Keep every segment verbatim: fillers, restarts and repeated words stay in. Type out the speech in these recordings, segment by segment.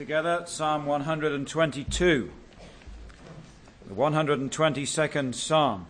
Together, Psalm one hundred twenty-two, the one hundred twenty-second Psalm.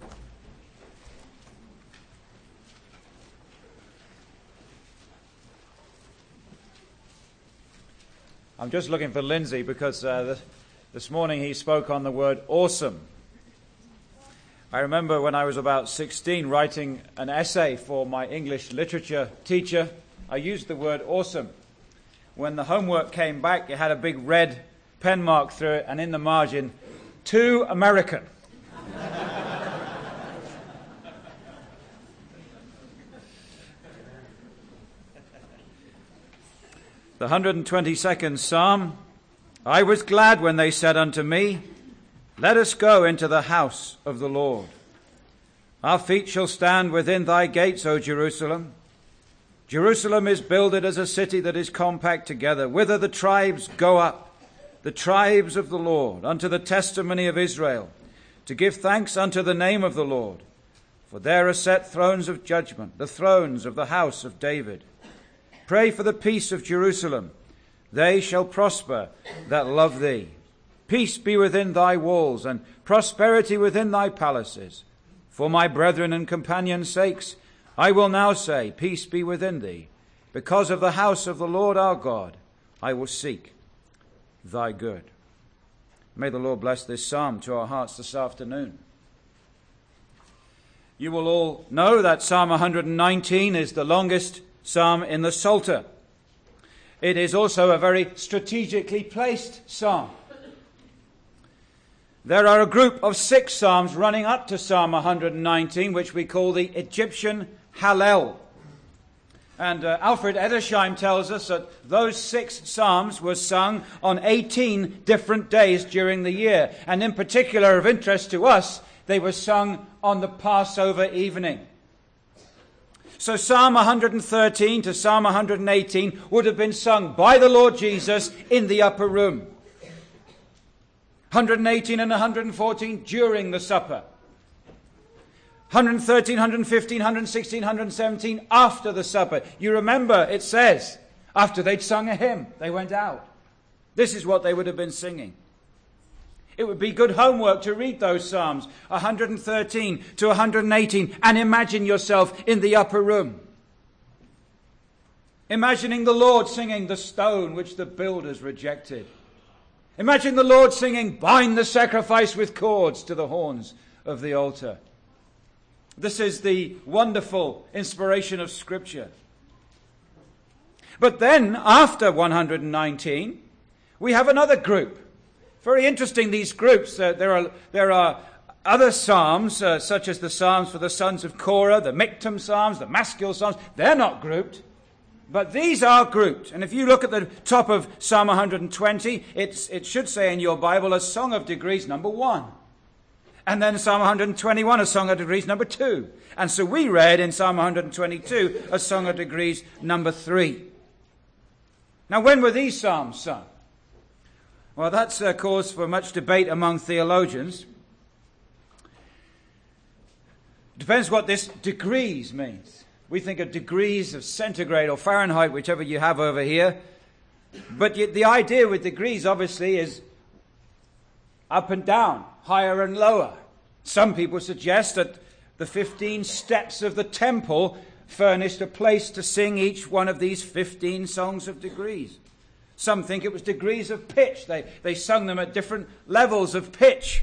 I'm just looking for Lindsay because uh, the, this morning he spoke on the word awesome. I remember when I was about sixteen writing an essay for my English literature teacher, I used the word awesome. When the homework came back, it had a big red pen mark through it, and in the margin, too American. The one hundred twenty-second Psalm. I was glad when they said unto me, let us go into the house of the Lord. Our feet shall stand within thy gates, O Jerusalem. Jerusalem is builded as a city that is compact together, whither the tribes go up, the tribes of the Lord, unto the testimony of Israel, to give thanks unto the name of the Lord. For there are set thrones of judgment, the thrones of the house of David. Pray for the peace of Jerusalem. They shall prosper that love thee. Peace be within thy walls, and prosperity within thy palaces. For my brethren and companions' sakes, I will now say, peace be within thee. Because of the house of the Lord our God, I will seek thy good. May the Lord bless this psalm to our hearts this afternoon. You will all know that Psalm one hundred nineteen is the longest psalm in the Psalter. It is also a very strategically placed psalm. There are a group of six psalms running up to Psalm one hundred nineteen, which we call the Egyptian Hallel. And uh, Alfred Edersheim tells us that those six psalms were sung on eighteen different days during the year. And in particular, of interest to us, they were sung on the Passover evening. So Psalm one hundred thirteen to Psalm one hundred eighteen would have been sung by the Lord Jesus in the upper room. one hundred eighteen and one hundred fourteen during the supper. one hundred thirteen, one hundred fifteen, one hundred sixteen, one hundred seventeen after the supper. You remember it says, after they'd sung a hymn, they went out. This is what they would have been singing. It would be good homework to read those psalms, one hundred thirteen to one hundred eighteen, and imagine yourself in the upper room. Imagining the Lord singing the stone which the builders rejected. Imagine the Lord singing, bind the sacrifice with cords to the horns of the altar. This is the wonderful inspiration of Scripture. But then, after one hundred nineteen, we have another group. Very interesting, these groups. Uh, there are there are other psalms, uh, such as the psalms for the sons of Korah, the Miktam psalms, the Maskil psalms. They're not grouped. But these are grouped. And if you look at the top of Psalm one hundred twenty, it's, it should say in your Bible, a song of degrees number one. And then Psalm one hundred twenty-one, a song of degrees number two. And so we read in Psalm one hundred twenty-two, a song of degrees number three. Now, when were these psalms sung? Well, that's a cause for much debate among theologians. Depends what this degrees means. We think of degrees of centigrade or Fahrenheit, whichever you have over here. But the idea with degrees, obviously, is up and down, higher and lower. Some people suggest that the fifteen steps of the temple furnished a place to sing each one of these fifteen songs of degrees. Some think it was degrees of pitch. They, they sung them at different levels of pitch.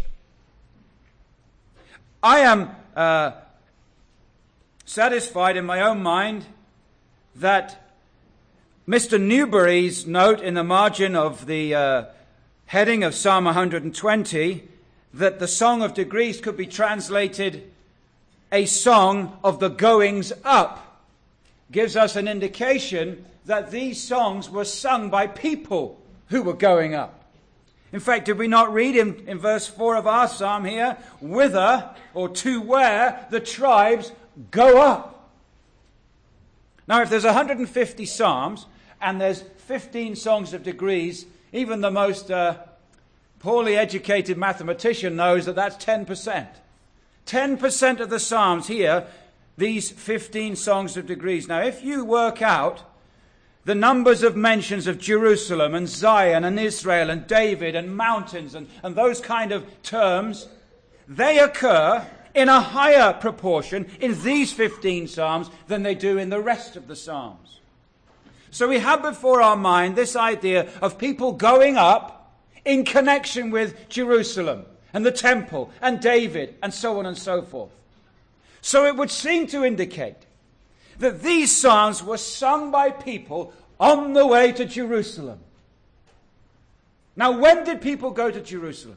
I am uh, satisfied in my own mind that Mister Newberry's note in the margin of the uh, heading of Psalm one hundred twenty, that the song of degrees could be translated a song of the goings up, gives us an indication that these songs were sung by people who were going up. In fact, did we not read in, in verse four of our psalm here, whither or to where the tribes go up? Now, if there's one hundred fifty psalms and there's fifteen songs of degrees, even the most uh, poorly educated mathematician knows that that's ten percent. ten percent of the psalms here, these fifteen songs of degrees. Now, if you work out the numbers of mentions of Jerusalem and Zion and Israel and David and mountains and, and those kind of terms, they occur in a higher proportion in these fifteen Psalms than they do in the rest of the Psalms. So we have before our mind this idea of people going up in connection with Jerusalem and the temple and David and so on and so forth. So it would seem to indicate that these psalms were sung by people on the way to Jerusalem. Now, when did people go to Jerusalem?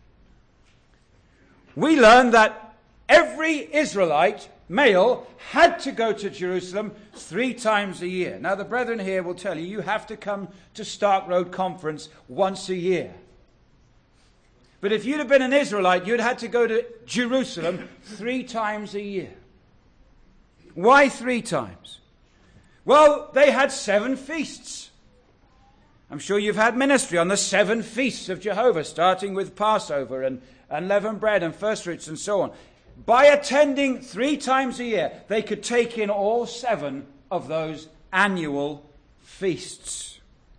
We learn that every Israelite male had to go to Jerusalem three times a year. Now, the brethren here will tell you, you have to come to Stark Road Conference once a year. But if you'd have been an Israelite, you'd had to go to Jerusalem three times a year. Why three times? Well, they had seven feasts. I'm sure you've had ministry on the seven feasts of Jehovah, starting with Passover and unleavened bread and first fruits and so on. By attending three times a year, they could take in all seven of those annual feasts.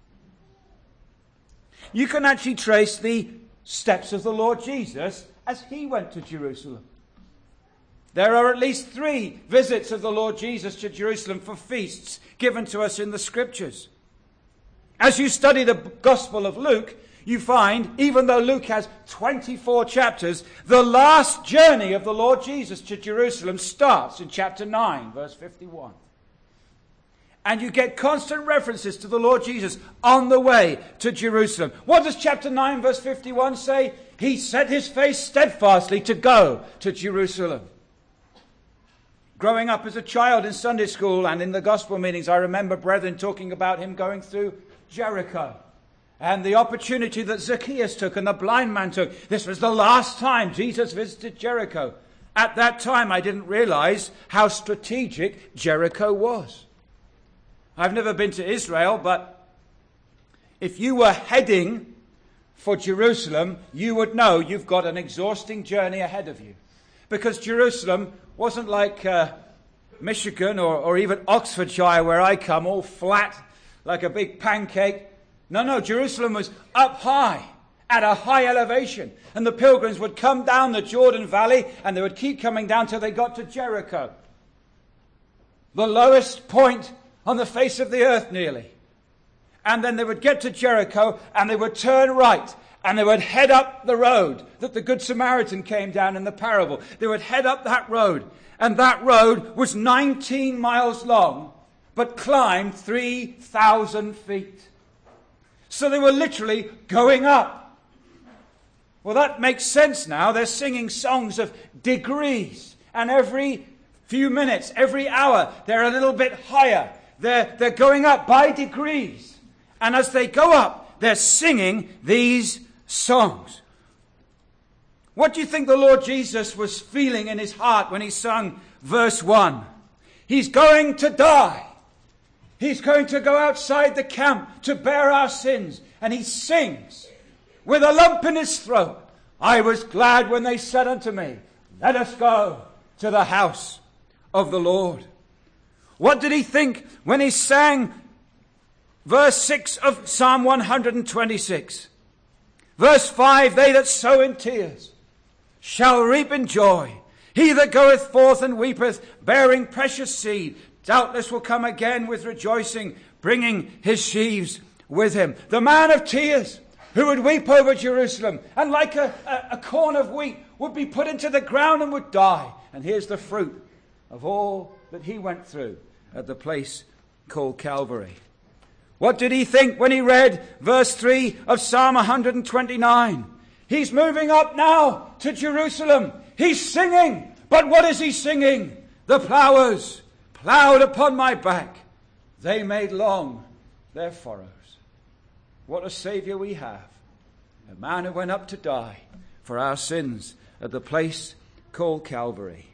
You can actually trace the steps of the Lord Jesus as he went to Jerusalem. There are at least three visits of the Lord Jesus to Jerusalem for feasts given to us in the Scriptures. As you study the Gospel of Luke, you find, even though Luke has twenty-four chapters, the last journey of the Lord Jesus to Jerusalem starts in chapter nine, verse fifty-one. And you get constant references to the Lord Jesus on the way to Jerusalem. What does chapter nine, verse fifty-one say? He set his face steadfastly to go to Jerusalem. Growing up as a child in Sunday school and in the gospel meetings, I remember brethren talking about him going through Jericho. And the opportunity that Zacchaeus took and the blind man took. This was the last time Jesus visited Jericho. At that time, I didn't realize how strategic Jericho was. I've never been to Israel, but if you were heading for Jerusalem, you would know you've got an exhausting journey ahead of you. Because Jerusalem wasn't like uh, Michigan or, or even Oxfordshire, where I come, all flat like a big pancake. No, no, Jerusalem was up high, at a high elevation. And the pilgrims would come down the Jordan Valley, and they would keep coming down till they got to Jericho. The lowest point on the face of the earth, nearly. And then they would get to Jericho, and they would turn right, and they would head up the road that the Good Samaritan came down in the parable. They would head up that road, and that road was nineteen miles long, but climbed three thousand feet. So they were literally going up. Well, that makes sense now. They're singing songs of degrees, and every few minutes, every hour, they're a little bit higher. They're, they're going up by degrees. And as they go up, they're singing these songs. What do you think the Lord Jesus was feeling in his heart when he sung verse one? He's going to die. He's going to go outside the camp to bear our sins. And he sings with a lump in his throat. I was glad when they said unto me, let us go to the house of the Lord. What did he think when he sang verse six of Psalm one twenty-six? Verse five, they that sow in tears shall reap in joy. He that goeth forth and weepeth, bearing precious seed, doubtless will come again with rejoicing, bringing his sheaves with him. The man of tears who would weep over Jerusalem, and like a, a, a corn of wheat would be put into the ground and would die. And here's the fruit of all that he went through at the place called Calvary. What did he think when he read verse three of Psalm one twenty-nine? He's moving up now to Jerusalem. He's singing. But what is he singing? The plowers plowed upon my back. They made long their furrows. What a Savior we have. A man who went up to die for our sins at the place called Calvary.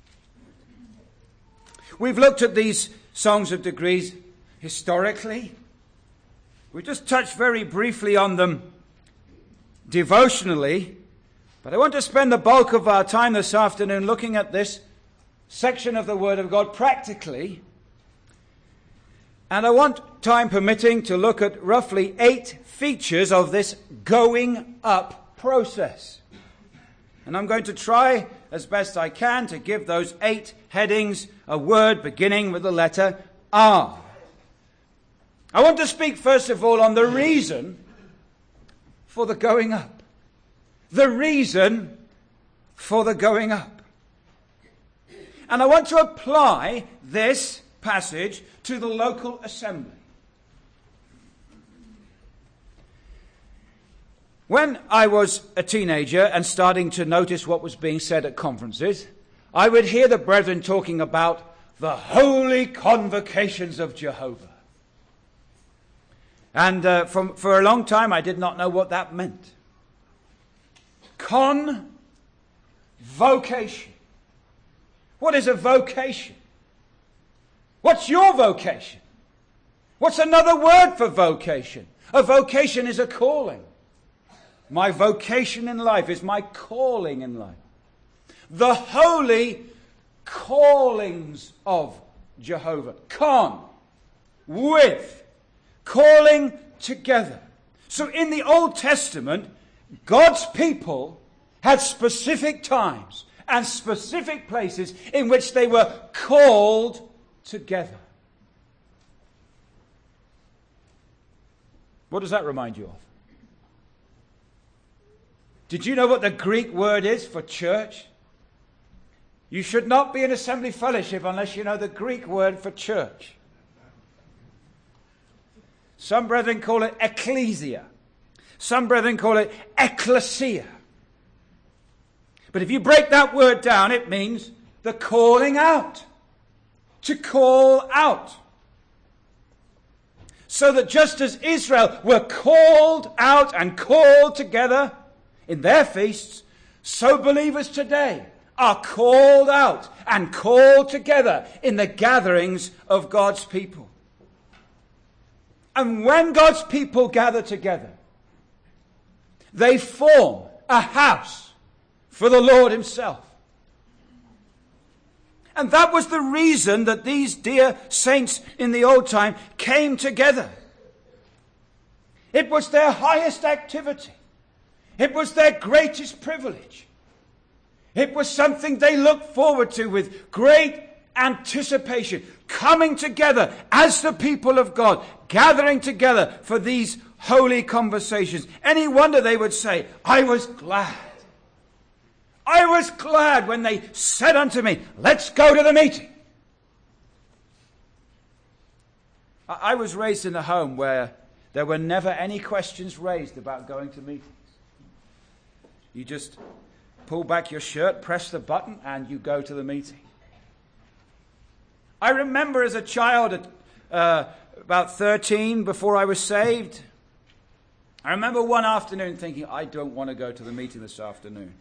We've looked at these songs of degrees historically. We just touched very briefly on them devotionally. But I want to spend the bulk of our time this afternoon looking at this section of the Word of God practically. And I want, time permitting, to look at roughly eight features of this going up process. And I'm going to try as best I can to give those eight headings a word beginning with the letter R. I want to speak first of all on the reason for the going up. The reason for the going up. And I want to apply this passage to the local assembly. When I was a teenager and starting to notice what was being said at conferences, I would hear the brethren talking about the holy convocations of Jehovah. And uh, from, for a long time I did not know what that meant. Convocation. What is a vocation? What's your vocation? What's another word for vocation? A vocation is a calling. My vocation in life is my calling in life. The holy callings of Jehovah. Con, with, calling together. So in the Old Testament, God's people had specific times and specific places in which they were called together. What does that remind you of? Did you know what the Greek word is for church? You should not be in assembly fellowship unless you know the Greek word for church. Some brethren call it ecclesia. Some brethren call it ecclesia. But if you break that word down, it means the calling out. To call out. So that just as Israel were called out and called together in their feasts, so believers today are called out and called together in the gatherings of God's people. And when God's people gather together, they form a house for the Lord himself. And that was the reason that these dear saints in the old time came together. It was their highest activity. It was their greatest privilege. It was something they looked forward to with great anticipation. Coming together as the people of God, gathering together for these holy conversations. Any wonder they would say, I was glad. I was glad when they said unto me, let's go to the meeting. I was raised in a home where there were never any questions raised about going to meetings. You just pull back your shirt, press the button, and you go to the meeting. I remember as a child at uh, about thirteen, before I was saved, I remember one afternoon thinking, I don't want to go to the meeting this afternoon.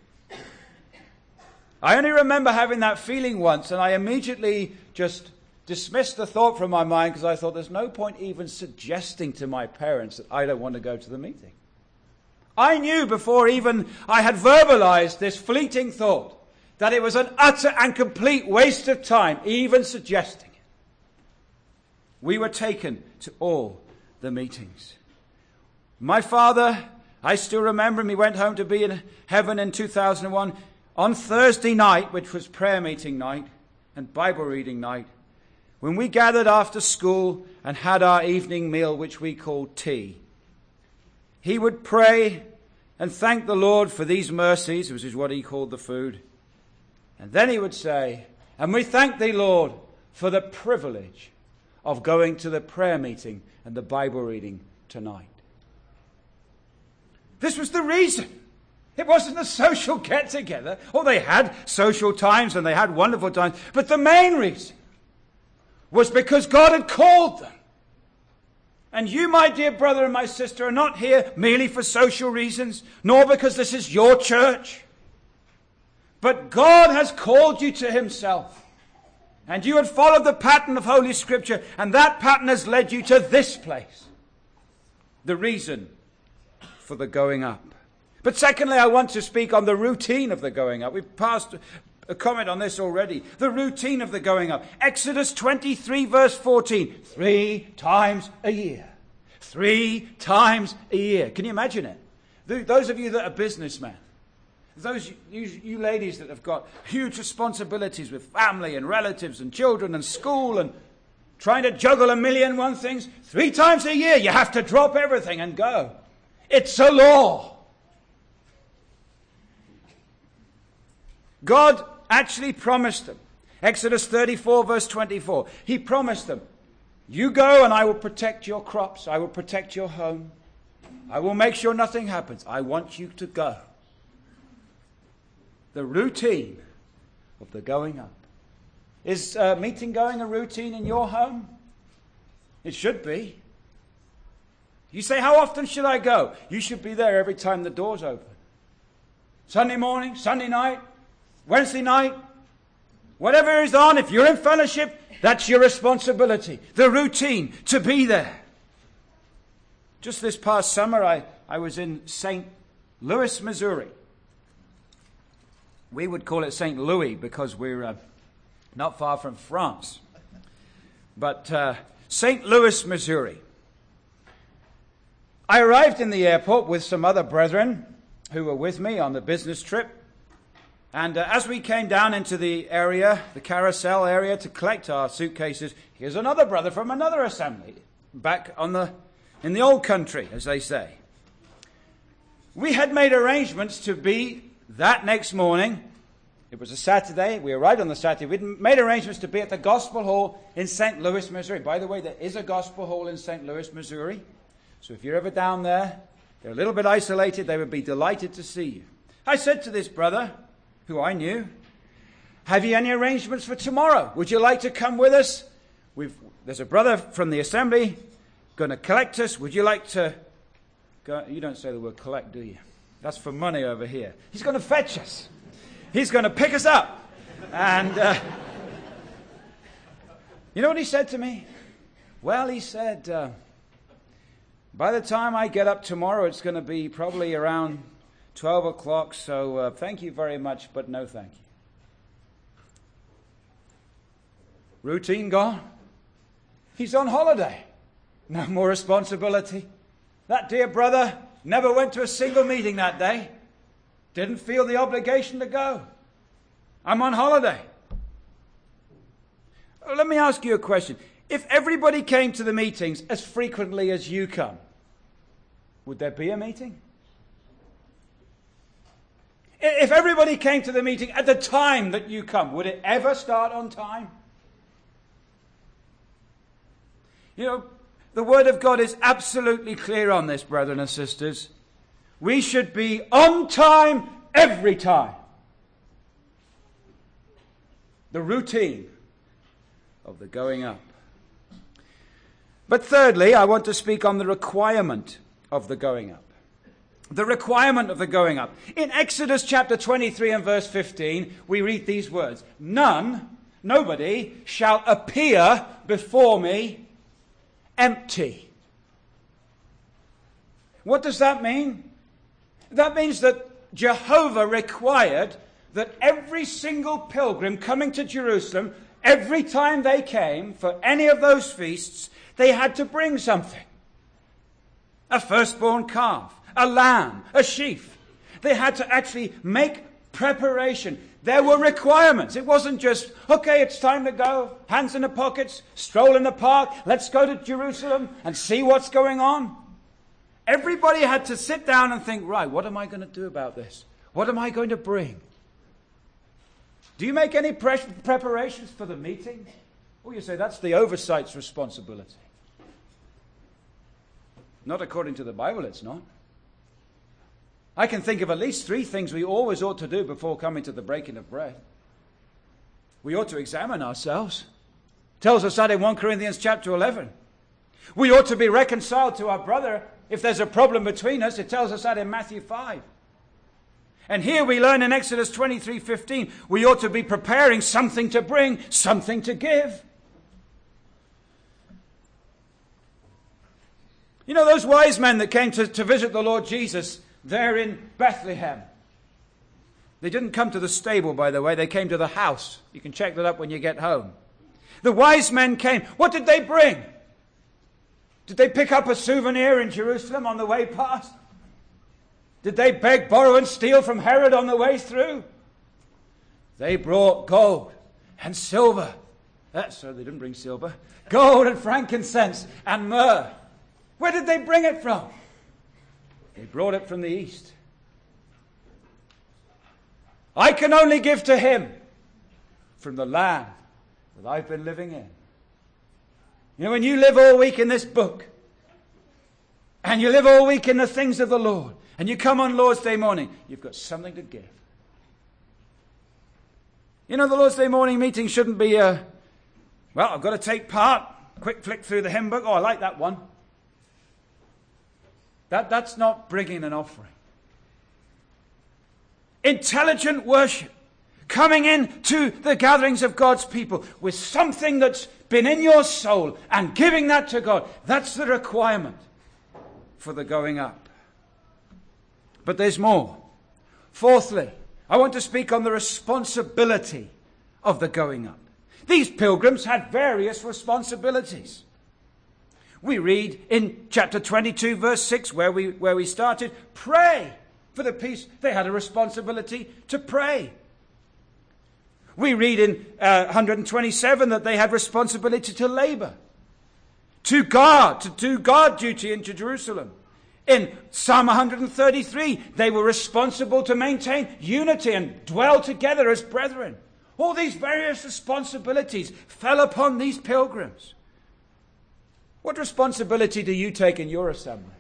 I only remember having that feeling once, and I immediately just dismissed the thought from my mind because I thought there's no point even suggesting to my parents that I don't want to go to the meeting. I knew before even I had verbalized this fleeting thought that it was an utter and complete waste of time, even suggesting it. We were taken to all the meetings. My father, I still remember him, he went home to be in heaven in two thousand one. On Thursday night, which was prayer meeting night and Bible reading night, when we gathered after school and had our evening meal, which we called tea, he would pray and thank the Lord for these mercies, which is what he called the food. And then he would say, and we thank thee, Lord, for the privilege of going to the prayer meeting and the Bible reading tonight. This was the reason. It wasn't a social get-together. Oh, they had social times and they had wonderful times. But the main reason was because God had called them. And you, my dear brother and my sister, are not here merely for social reasons, nor because this is your church. But God has called you to himself. And you have followed the pattern of Holy Scripture, and that pattern has led you to this place. The reason for the going up. But secondly, I want to speak on the routine of the going up. We've passed a comment on this already. The routine of the going up. Exodus twenty-three verse fourteen. Three times a year. Three times a year. Can you imagine it? Those of you that are businessmen, those you, you ladies that have got huge responsibilities with family and relatives and children and school and trying to juggle a million and one things, three times a year you have to drop everything and go. It's a law. God actually promised them. Exodus thirty-four verse twenty-four. He promised them, you go and I will protect your crops. I will protect your home. I will make sure nothing happens. I want you to go. The routine of the going up. Is uh, meeting going a routine in your home? It should be. You say, how often should I go? You should be there every time the door's open. Sunday morning, Sunday night, Wednesday night, whatever is on, if you're in fellowship, that's your responsibility. The routine, to be there. Just this past summer, I, I was in Saint Louis, Missouri. We would call it Saint Louis because we're uh, not far from France. But uh, Saint Louis, Missouri. I arrived in the airport with some other brethren who were with me on the business trip. And uh, as we came down into the area, the carousel area, to collect our suitcases, here's another brother from another assembly, back on the in the old country, as they say. We had made arrangements to be that next morning. It was a Saturday. We arrived on the Saturday. We'd made arrangements to be at the Gospel Hall in Saint Louis, Missouri. By the way, there is a Gospel Hall in Saint Louis, Missouri. So if you're ever down there, they're a little bit isolated. They would be delighted to see you. I said to this brother, who I knew, have you any arrangements for tomorrow? Would you like to come with us? We've, there's a brother from the assembly going to collect us. Would you like to go? You don't say the word collect, do you? That's for money over here. He's going to fetch us. He's going to pick us up. And uh, you know what he said to me? Well, he said, uh, by the time I get up tomorrow, it's going to be probably around twelve o'clock, so uh, thank you very much, but no thank you. Routine gone. He's on holiday. No more responsibility. That dear brother never went to a single meeting that day. Didn't feel the obligation to go. I'm on holiday. Let me ask you a question. If everybody came to the meetings as frequently as you come, would there be a meeting? If everybody came to the meeting at the time that you come, would it ever start on time? You know, the Word of God is absolutely clear on this, brethren and sisters. We should be on time every time. The routine of the going up. But thirdly, I want to speak on the requirement of the going up. The requirement of the going up. In Exodus chapter twenty-three and verse fifteen, we read these words. None, nobody, shall appear before me empty. What does that mean? That means that Jehovah required that every single pilgrim coming to Jerusalem, every time they came for any of those feasts, they had to bring something. A firstborn calf, a lamb, a sheaf. They had to actually make preparation. There were requirements. It wasn't just, okay, it's time to go, hands in the pockets, stroll in the park, let's go to Jerusalem and see what's going on. Everybody had to sit down and think, right, what am I going to do about this? What am I going to bring? Do you make any pre- preparations for the meeting? Well, you say, that's the oversight's responsibility. Not according to the Bible, it's not. I can think of at least three things we always ought to do before coming to the breaking of bread. We ought to examine ourselves. It tells us that in First Corinthians chapter eleven. We ought to be reconciled to our brother if there's a problem between us. It tells us that in Matthew five. And here we learn in Exodus twenty-three fifteen, we ought to be preparing something to bring, something to give. You know, those wise men that came to, to visit the Lord Jesus there in Bethlehem. They didn't come to the stable, by the way. They came to the house. You can check that up when you get home. The wise men came. What did they bring? Did they pick up a souvenir in Jerusalem on the way past? Did they beg, borrow, and steal from Herod on the way through? They brought gold and silver. Uh, sorry, they didn't bring silver. Gold and frankincense and myrrh. Where did they bring it from? They brought it from the east. I can only give to him from the land that I've been living in. You know, when you live all week in this book, and you live all week in the things of the Lord, and you come on Lord's Day morning, you've got something to give. You know, the Lord's Day morning meeting shouldn't be a, well, I've got to take part, quick flick through the hymn book, oh, I like that one. That, that's not bringing an offering. Intelligent worship, coming in to the gatherings of God's people with something that's been in your soul and giving that to God. That's the requirement for the going up. But there's more. Fourthly, I want to speak on the responsibility of the going up. These pilgrims had various responsibilities. We read in chapter twenty-two, verse six, where we, where we started, pray for the peace. They had a responsibility to pray. We read in uh, one hundred twenty-seven that they had responsibility to labor, to guard, to do guard duty into Jerusalem. In Psalm one hundred thirty-three, they were responsible to maintain unity and dwell together as brethren. All these various responsibilities fell upon these pilgrims. What responsibility do you take in your assembly?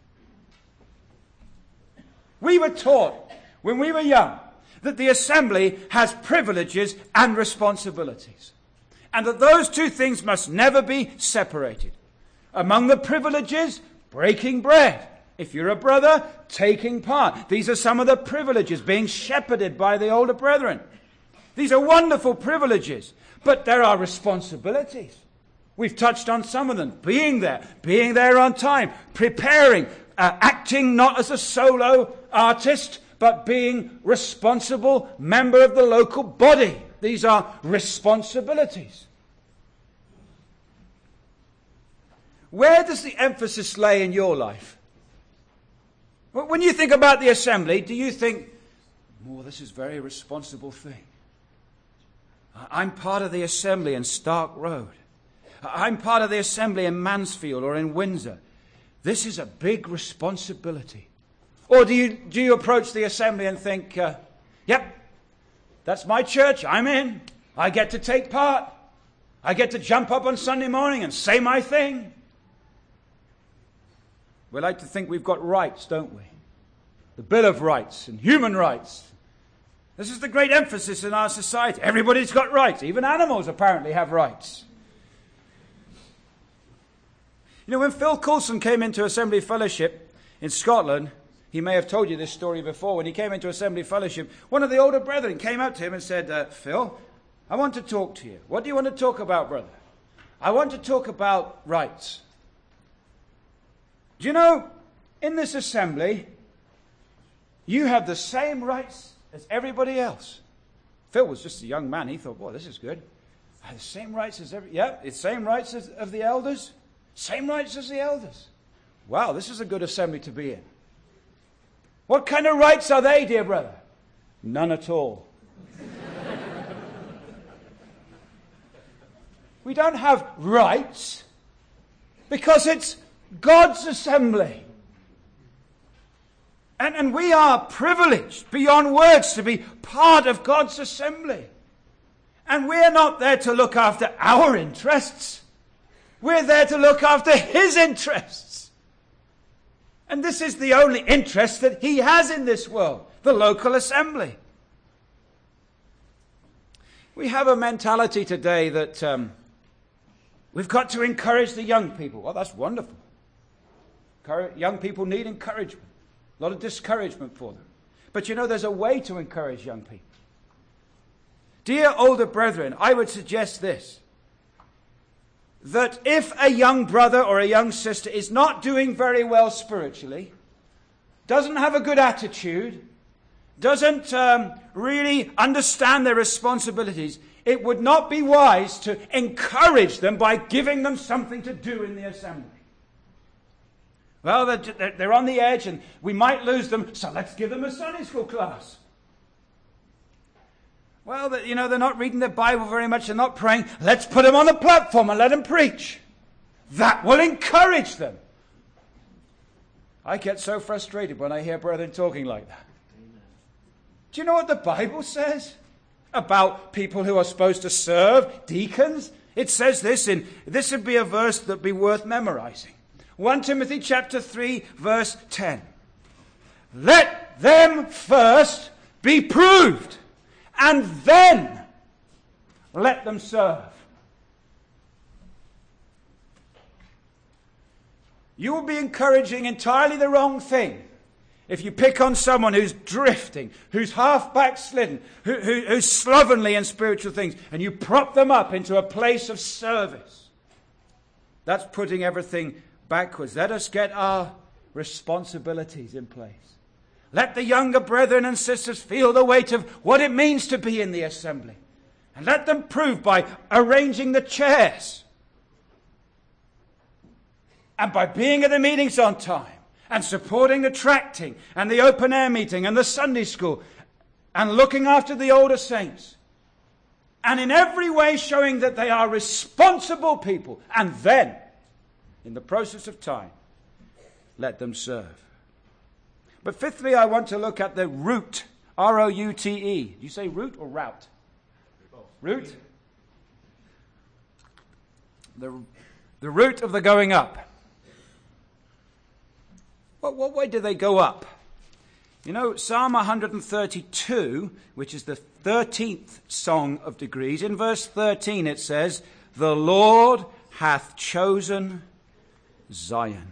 We were taught when we were young that the assembly has privileges and responsibilities, and that those two things must never be separated. Among the privileges, breaking bread. If you're a brother, taking part. These are some of the privileges, being shepherded by the older brethren. These are wonderful privileges, but there are responsibilities. We've touched on some of them. Being there, being there on time, preparing, uh, acting not as a solo artist, but being responsible member of the local body. These are responsibilities. Where does the emphasis lay in your life? When you think about the assembly, do you think, oh, this is a very responsible thing? I'm part of the assembly in Stark Road. I'm part of the assembly in Mansfield or in Windsor. This is a big responsibility. Or do you, do you approach the assembly and think, uh, yep, that's my church, I'm in. I get to take part. I get to jump up on Sunday morning and say my thing. We like to think we've got rights, don't we? The Bill of Rights and human rights. This is the great emphasis in our society. Everybody's got rights. Even animals apparently have rights. You know, when Phil Coulson came into Assembly Fellowship in Scotland, he may have told you this story before. When he came into Assembly Fellowship, one of the older brethren came up to him and said, uh, Phil, I want to talk to you. What do you want to talk about, brother? I want to talk about rights. Do you know, in this assembly, you have the same rights as everybody else. Phil was just a young man. He thought, boy, this is good. I have the same rights as every, yeah, it's same rights as of the elders. Same rights as the elders. Wow, this is a good assembly to be in. What kind of rights are they, dear brother? None at all. We don't have rights because it's God's assembly. And, and we are privileged beyond words to be part of God's assembly. And we're not there to look after our interests. We're there to look after His interests. And this is the only interest that He has in this world, the local assembly. We have a mentality today that um, we've got to encourage the young people. Well, that's wonderful. Young people need encouragement. A lot of discouragement for them. But you know, there's a way to encourage young people. Dear older brethren, I would suggest this. That if a young brother or a young sister is not doing very well spiritually, doesn't have a good attitude, doesn't um, really understand their responsibilities, it would not be wise to encourage them by giving them something to do in the assembly. Well, they're, they're on the edge and we might lose them, so let's give them a Sunday school class. Well, you know, they're not reading their Bible very much, they're not praying. Let's put them on the platform and let them preach. That will encourage them. I get so frustrated when I hear brethren talking like that. Amen. Do you know what the Bible says about people who are supposed to serve, deacons? It says this in, this would be a verse that would be worth memorizing. First Timothy chapter three, verse ten. Let them first be proved, and then let them serve. You will be encouraging entirely the wrong thing if you pick on someone who's drifting, who's half backslidden, who, who, who's slovenly in spiritual things, and you prop them up into a place of service. That's putting everything backwards. Let us get our responsibilities in place. Let the younger brethren and sisters feel the weight of what it means to be in the assembly. And let them prove by arranging the chairs. And by being at the meetings on time. And supporting the tracting. And the open air meeting. And the Sunday school. And looking after the older saints. And in every way showing that they are responsible people. And then, in the process of time, let them serve. But fifthly, I want to look at the route. R O U T E. Do you say route or route? Route? The, the route of the going up. What, what way do they go up? You know, Psalm one thirty-two, which is the thirteenth song of degrees, in verse thirteen it says, the Lord hath chosen Zion.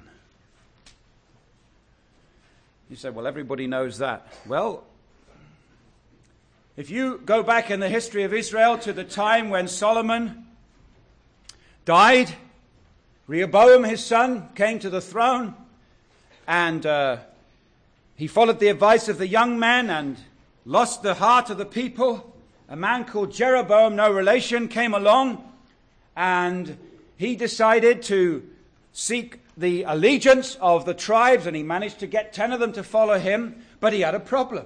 You say, well, everybody knows that. Well, if you go back in the history of Israel to the time when Solomon died, Rehoboam, his son, came to the throne, and uh, he followed the advice of the young men and lost the heart of the people. A man called Jeroboam, no relation, came along, and he decided to seek the allegiance of the tribes, and he managed to get ten of them to follow him, but he had a problem.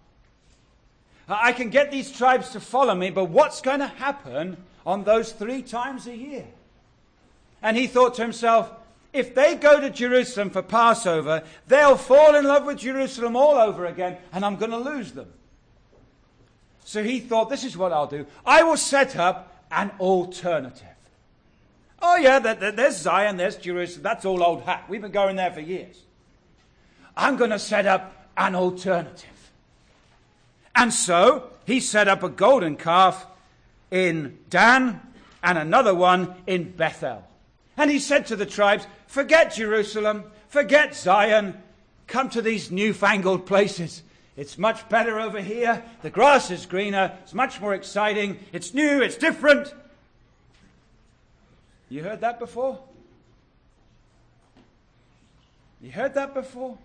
I can get these tribes to follow me, but what's going to happen on those three times a year? And he thought to himself, if they go to Jerusalem for Passover, they'll fall in love with Jerusalem all over again, and I'm going to lose them. So he thought, this is what I'll do. I will set up an alternative. Oh yeah, there's Zion, there's Jerusalem. That's all old hat. We've been going there for years. I'm going to set up an alternative. And so he set up a golden calf in Dan and another one in Bethel. And he said to the tribes, forget Jerusalem, forget Zion, come to these newfangled places. It's much better over here. The grass is greener. It's much more exciting. It's new. It's different. You heard that before? You heard that before?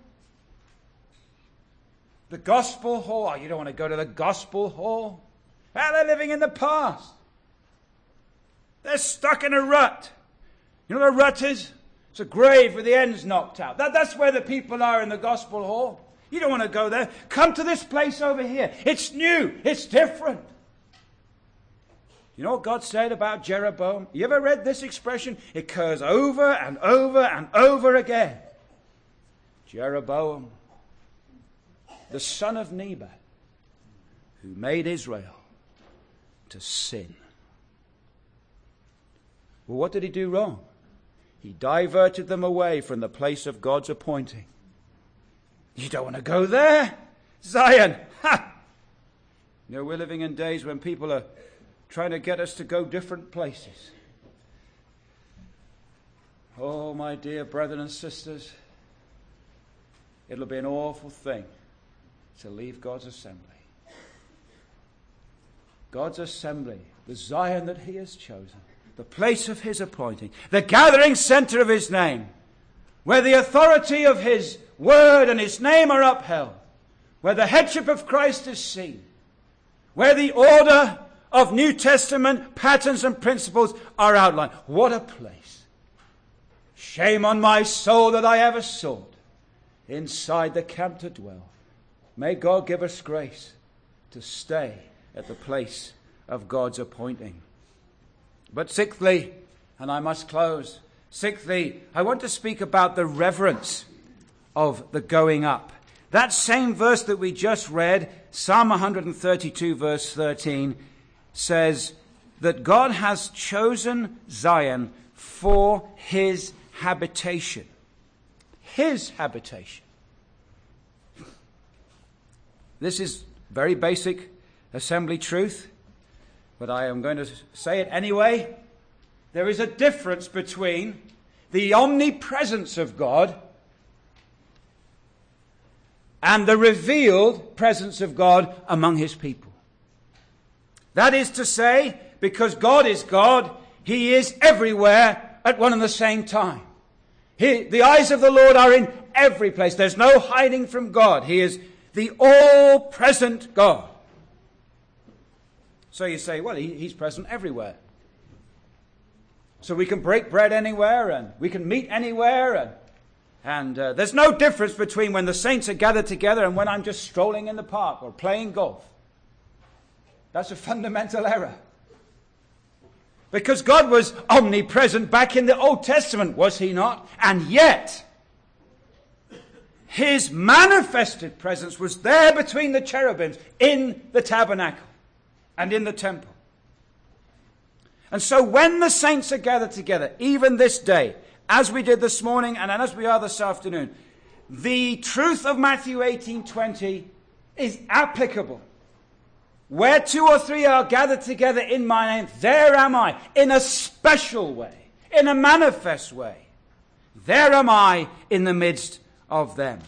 The gospel hall. Oh, you don't want to go to the gospel hall? Ah, they're living in the past. They're stuck in a rut. You know what a rut is? It's a grave with the ends knocked out. That, that's where the people are in the gospel hall. You don't want to go there. Come to this place over here. It's new. It's different. You know what God said about Jeroboam? You ever read this expression? It occurs over and over and over again. Jeroboam, the son of Nebat, who made Israel to sin. Well, what did he do wrong? He diverted them away from the place of God's appointing. You don't want to go there? Zion! Ha! You know, we're living in days when people are trying to get us to go different places. Oh, my dear brethren and sisters, it'll be an awful thing to leave God's assembly. God's assembly, the Zion that he has chosen, the place of his appointing, the gathering center of his name, where the authority of his word and his name are upheld, where the headship of Christ is seen. where the order of New Testament patterns and principles are outlined. What a place. Shame on my soul that I ever sought inside the camp to dwell. May God give us grace to stay at the place of God's appointing. But sixthly, and I must close, sixthly, I want to speak about the reverence of the going up. That same verse that we just read, Psalm one thirty-two verse thirteen, says that God has chosen Zion for his habitation. His habitation. This is very basic assembly truth, but I am going to say it anyway. There is a difference between the omnipresence of God and the revealed presence of God among his people. That is to say, because God is God, he is everywhere at one and the same time. He, the eyes of the Lord are in every place. There's no hiding from God. He is the all-present God. So you say, well, he, he's present everywhere. So we can break bread anywhere and we can meet anywhere. And, and uh, there's no difference between when the saints are gathered together and when I'm just strolling in the park or playing golf. That's a fundamental error. Because God was omnipresent back in the Old Testament, was he not? And yet, his manifested presence was there between the cherubims in the tabernacle and in the temple. And so when the saints are gathered together, even this day, as we did this morning and as we are this afternoon, the truth of Matthew eighteen twenty is applicable. Where two or three are gathered together in my name, there am I, in a special way, in a manifest way. There am I in the midst of them.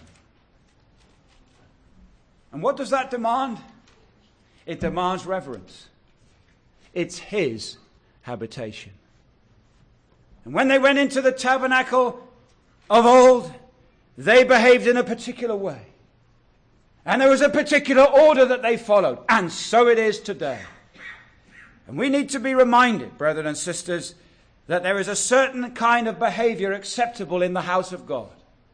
And what does that demand? It demands reverence. It's his habitation. And when they went into the tabernacle of old, they behaved in a particular way. And there was a particular order that they followed. And so it is today. And we need to be reminded, brethren and sisters, that there is a certain kind of behavior acceptable in the house of God.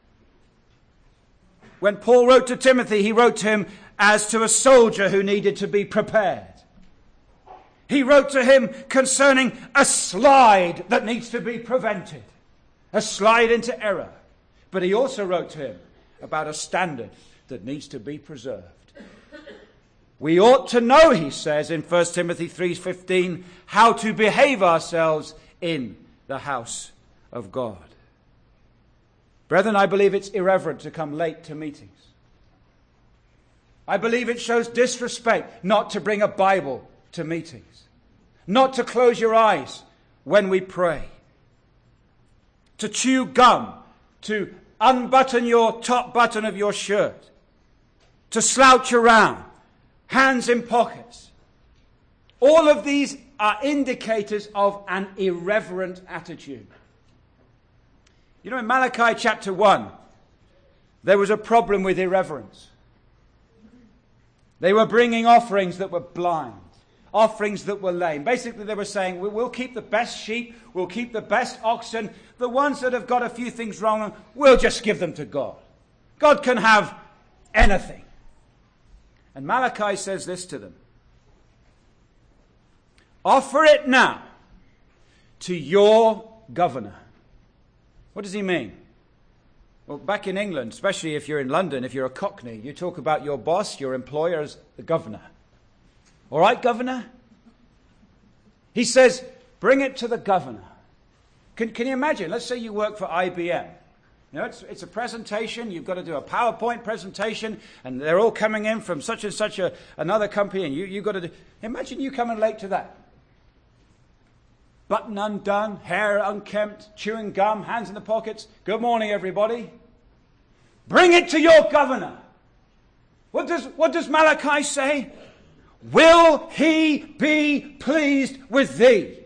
When Paul wrote to Timothy, he wrote to him as to a soldier who needed to be prepared. He wrote to him concerning a slide that needs to be prevented. A slide into error. But he also wrote to him about a standard that needs to be preserved. We ought to know, he says in First Timothy three fifteen, how to behave ourselves in the house of God. Brethren, I believe it's irreverent to come late to meetings. I believe it shows disrespect not to bring a Bible to meetings. Not to close your eyes when we pray. To chew gum. To unbutton your top button of your shirt. To slouch around. Hands in pockets. All of these are indicators of an irreverent attitude. You know, in Malachi chapter one, there was a problem with irreverence. They were bringing offerings that were blind. Offerings that were lame. Basically, they were saying, we'll keep the best sheep, we'll keep the best oxen, the ones that have got a few things wrong, we'll just give them to God. God can have anything. And Malachi says this to them. Offer it now to your governor. What does he mean? Well, back in England, especially if you're in London, if you're a Cockney, you talk about your boss, your employer as the governor. All right, governor? He says, bring it to the governor. Can, can you imagine? Let's say you work for I B M. You know, it's, it's a presentation. You've got to do a PowerPoint presentation, and they're all coming in from such and such a, another company, and you, you've got to do... Imagine you coming late to that. Button undone, hair unkempt, chewing gum, hands in the pockets. Good morning, everybody. Bring it to your governor. What does, what does Malachi say? Will he be pleased with thee?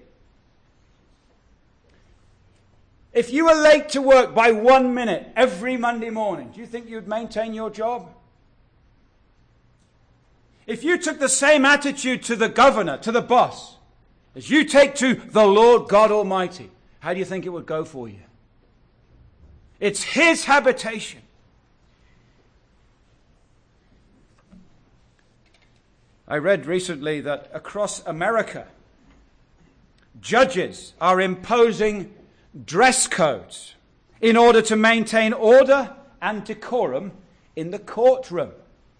If you were late to work by one minute every Monday morning, do you think you'd maintain your job? If you took the same attitude to the governor, to the boss, as you take to the Lord God Almighty, how do you think it would go for you? It's his habitation. I read recently that across America, judges are imposing dress codes in order to maintain order and decorum in the courtroom.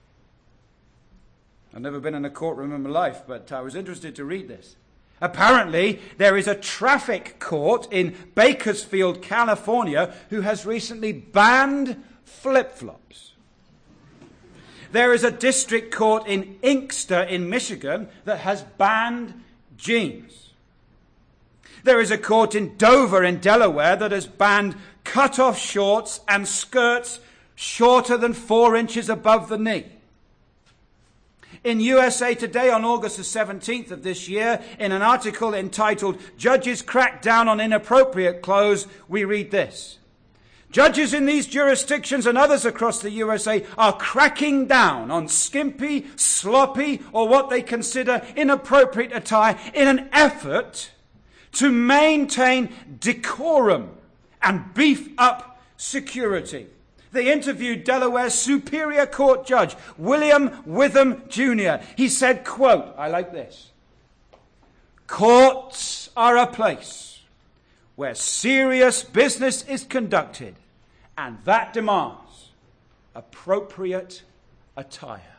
I've never been in a courtroom in my life, but I was interested to read this. Apparently, there is a traffic court in Bakersfield, California, who has recently banned flip-flops. There is a district court in Inkster in Michigan that has banned jeans. There is a court in Dover in Delaware that has banned cut-off shorts and skirts shorter than four inches above the knee. In U S A Today on August the seventeenth of this year, in an article entitled "Judges Crack Down on Inappropriate Clothes," we read this. Judges in these jurisdictions and others across the U S A are cracking down on skimpy, sloppy, or what they consider inappropriate attire in an effort to maintain decorum and beef up security. They interviewed Delaware's Superior Court Judge, William Witham Junior He said, quote, I like this, "Courts are a place where serious business is conducted, and that demands appropriate attire."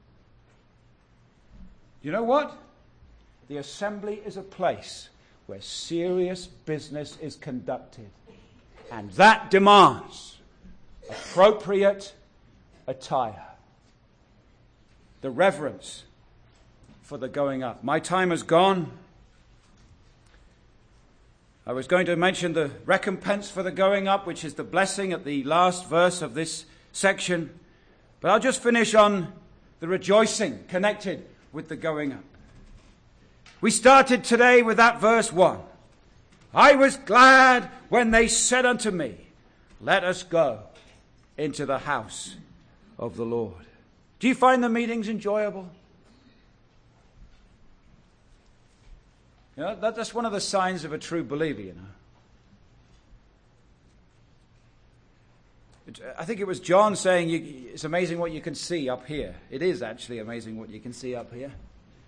You know what? The assembly is a place where serious business is conducted, and that demands appropriate attire. The reverence for the going up. My time has gone. I was going to mention the recompense for the going up, which is the blessing at the last verse of this section. But I'll just finish on the rejoicing connected with the going up. We started today with that verse one. I was glad when they said unto me, let us go into the house of the Lord. Do you find the meetings enjoyable? You know, that, that's one of the signs of a true believer, you know. It, I think it was John saying, you, it's amazing what you can see up here. It is actually amazing what you can see up here.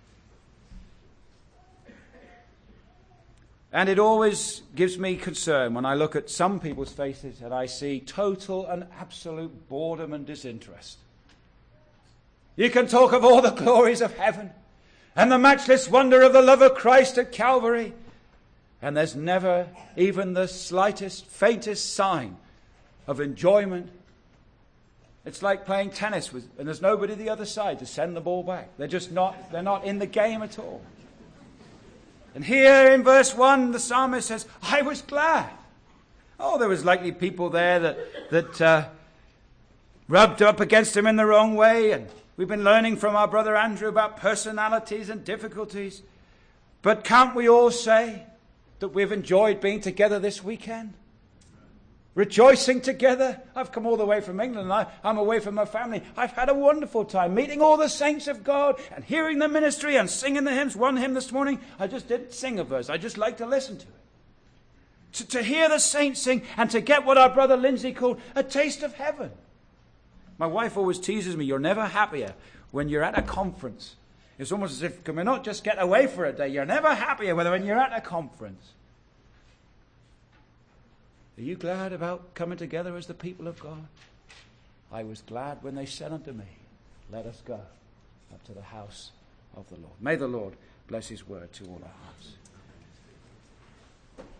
And it always gives me concern when I look at some people's faces and I see total and absolute boredom and disinterest. You can talk of all the glories of heaven and the matchless wonder of the love of Christ at Calvary, and there's never even the slightest, faintest sign of enjoyment. It's like playing tennis with, and there's nobody the other side to send the ball back. They're just not, they're not in the game at all. And here in verse one, the psalmist says, I was glad. Oh, there was likely people there that, that uh, rubbed up against him in the wrong way. And we've been learning from our brother Andrew about personalities and difficulties. But can't we all say that we've enjoyed being together this weekend? Rejoicing together. I've come all the way from England. And I, I'm away from my family. I've had a wonderful time meeting all the saints of God and hearing the ministry and singing the hymns. One hymn this morning, I just didn't sing a verse. I just like to listen to it. To, to hear the saints sing and to get what our brother Lindsay called a taste of heaven. My wife always teases me, you're never happier when you're at a conference. It's almost as if, can we not just get away for a day? You're never happier when you're at a conference. Are you glad about coming together as the people of God? I was glad when they said unto me, let us go up to the house of the Lord. May the Lord bless his word to all our hearts.